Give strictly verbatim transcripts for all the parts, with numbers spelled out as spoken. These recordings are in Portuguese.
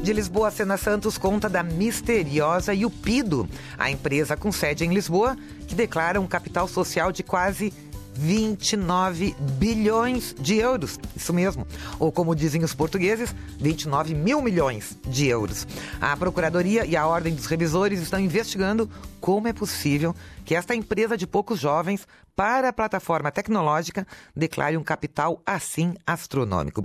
De Lisboa, Sena Santos conta da misteriosa Yupido, a empresa com sede em Lisboa, que declara um capital social de quase vinte e nove bilhões de euros. Isso mesmo. Ou como dizem os portugueses, vinte e nove mil milhões de euros. A Procuradoria e a Ordem dos Revisores estão investigando como é possível que esta empresa de poucos jovens para a plataforma tecnológica declare um capital assim astronômico.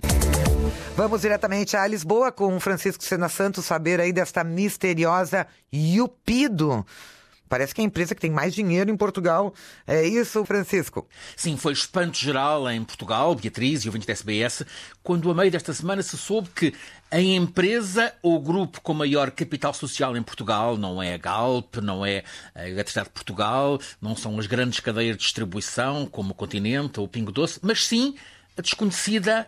Vamos diretamente a Lisboa com Francisco Sena Santos saber aí desta misteriosa Yupido. Parece que é a empresa que tem mais dinheiro em Portugal. É isso, Francisco? Sim, foi espanto geral em Portugal, Beatriz e ouvintes da S B S, quando a meio desta semana se soube que a empresa ou grupo com maior capital social em Portugal não é a Galp, não é a Eletricidade de Portugal, não são as grandes cadeias de distribuição como o Continente ou o Pingo Doce, mas sim a desconhecida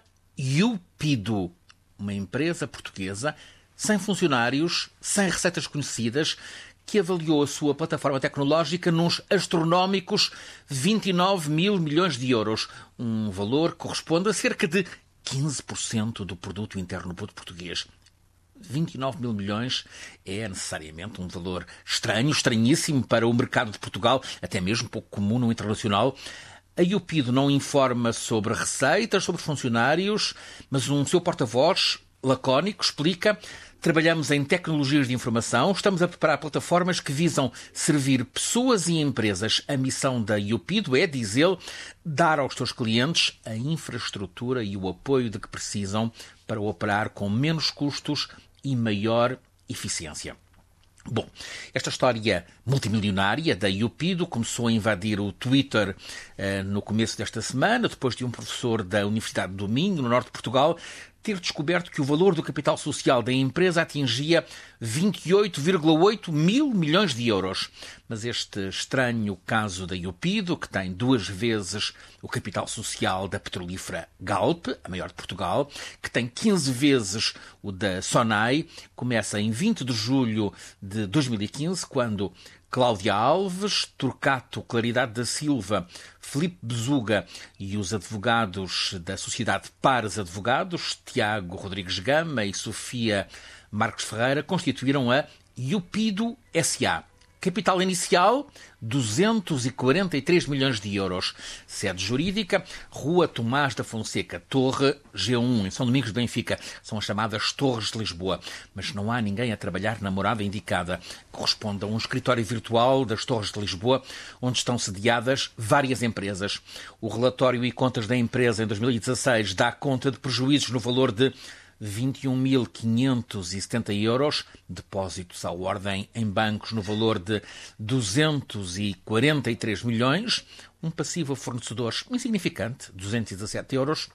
Yupido, uma empresa portuguesa sem funcionários, sem receitas conhecidas, que avaliou a sua plataforma tecnológica nos astronómicos vinte e nove mil milhões de euros, um valor que corresponde a cerca de quinze por cento do produto interno bruto português. vinte e nove mil milhões é necessariamente um valor estranho, estranhíssimo para o mercado de Portugal, até mesmo pouco comum no internacional. A Yupido não informa sobre receitas, sobre funcionários, mas um seu porta-voz lacónico explica: trabalhamos em tecnologias de informação, estamos a preparar plataformas que visam servir pessoas e empresas. A missão da Yupido é, diz ele, dar aos seus clientes a infraestrutura e o apoio de que precisam para operar com menos custos e maior eficiência. Bom, esta história multimilionária da Yupido começou a invadir o Twitter eh, no começo desta semana, depois de um professor da Universidade do Minho, no norte de Portugal, ter descoberto que o valor do capital social da empresa atingia vinte e oito vírgula oito mil milhões de euros. Mas este estranho caso da Yupido, que tem duas vezes o capital social da petrolífera Galp, a maior de Portugal, que tem quinze vezes o da Sonai, começa em vinte de julho de dois mil e quinze, quando Cláudia Alves, Turcato Claridade da Silva, Filipe Bezuga e os advogados da Sociedade Pares Advogados, Tiago Rodrigues Gama e Sofia Marques Ferreira, constituíram a Yupido S A Capital inicial, duzentos e quarenta e três milhões de euros. Sede jurídica, Rua Tomás da Fonseca, Torre G um, em São Domingos de Benfica. São as chamadas Torres de Lisboa. Mas não há ninguém a trabalhar na morada indicada. Corresponde a um escritório virtual das Torres de Lisboa, onde estão sediadas várias empresas. O relatório e contas da empresa em dois mil e dezasseis dá conta de prejuízos no valor de vinte e um mil quinhentos e setenta euros, depósitos à ordem em bancos no valor de duzentos e quarenta e três milhões, um passivo a fornecedores insignificante, duzentos e dezassete euros,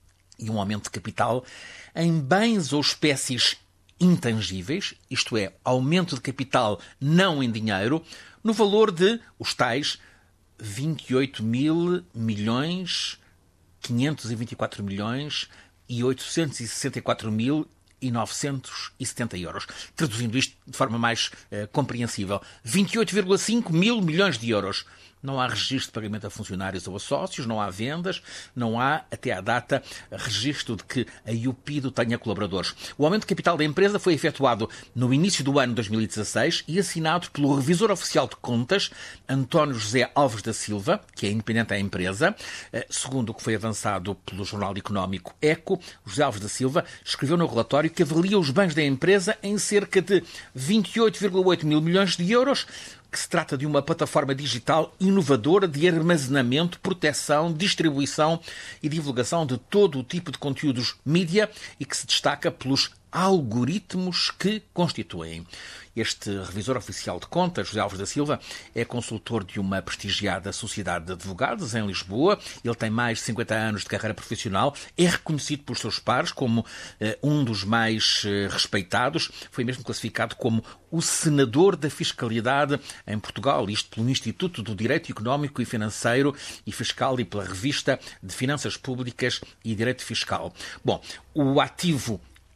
e um aumento de capital em bens ou espécies intangíveis, isto é, aumento de capital não em dinheiro, no valor de, os tais, vinte e oito mil milhões, quinhentos e vinte e quatro milhões, e oitocentos e sessenta e quatro mil e novecentos e setenta euros. Traduzindo isto de forma mais eh, compreensível, vinte e oito vírgula cinco mil milhões de euros. Não há registro de pagamento a funcionários ou a sócios, não há vendas, não há, até à data, registro de que a Yupido tenha colaboradores. O aumento de capital da empresa foi efetuado no início do ano dois mil e dezasseis e assinado pelo revisor oficial de contas, António José Alves da Silva, que é independente da empresa. Segundo o que foi avançado pelo jornal económico Eco, José Alves da Silva escreveu no relatório que avalia os bens da empresa em cerca de vinte e oito vírgula oito mil milhões de euros, que se trata de uma plataforma digital inovadora de armazenamento, proteção, distribuição e divulgação de todo o tipo de conteúdos mídia e que se destaca pelos algoritmos que constituem. Este revisor oficial de contas, José Alves da Silva, é consultor de uma prestigiada sociedade de advogados em Lisboa. Ele tem mais de cinquenta anos de carreira profissional, é reconhecido pelos seus pares como eh, um dos mais eh, respeitados. Foi mesmo classificado como o senador da fiscalidade em Portugal, isto pelo Instituto do Direito Económico e Financeiro e Fiscal e pela Revista de Finanças Públicas e Direito Fiscal. Bom, o ativo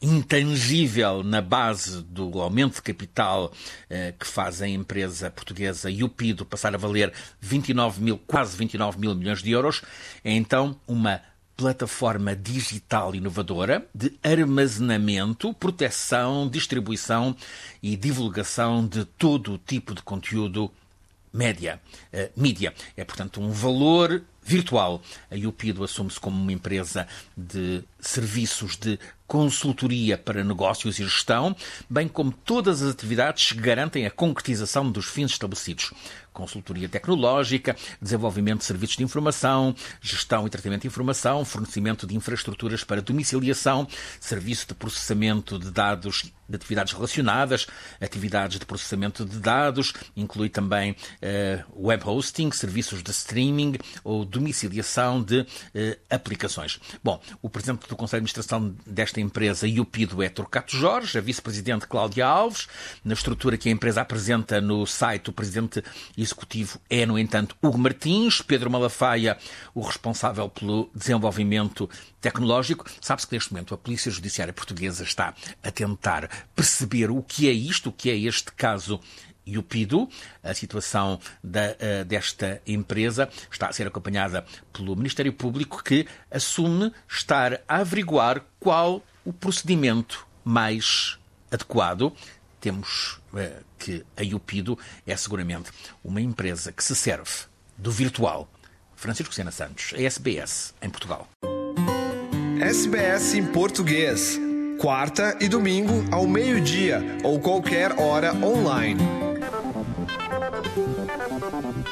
intangível na base do aumento de capital eh, que faz a empresa portuguesa Yupido passar a valer vinte e nove mil, quase vinte e nove mil milhões de euros, é então uma plataforma digital inovadora de armazenamento, proteção, distribuição e divulgação de todo o tipo de conteúdo média, uh, mídia. É, portanto, um valor virtual. A Youpido assume-se como uma empresa de serviços de consultoria para negócios e gestão, bem como todas as atividades que garantem a concretização dos fins estabelecidos. Consultoria tecnológica, desenvolvimento de serviços de informação, gestão e tratamento de informação, fornecimento de infraestruturas para domiciliação, serviço de processamento de dados de atividades relacionadas, atividades de processamento de dados, inclui também uh, web hosting, serviços de streaming ou domiciliação de uh, aplicações. Bom, o presidente do Conselho de Administração desta empresa, Youpido, é Torquato Jorge, a vice-presidente Cláudia Alves. Na estrutura que a empresa apresenta no site, o presidente executivo é, no entanto, Hugo Martins. Pedro Malafaia, o responsável pelo desenvolvimento tecnológico. Sabe-se que neste momento a Polícia Judiciária Portuguesa está a tentar perceber o que é isto, o que é este caso Youpido. A situação da, uh, desta empresa está a ser acompanhada pelo Ministério Público, que assume estar a averiguar qual o procedimento mais adequado. Temos uh, que a Youpido é seguramente uma empresa que se serve do virtual. Francisco Sena Santos, a S B S, em Portugal. S B S em português. Quarta e domingo ao meio-dia ou qualquer hora online.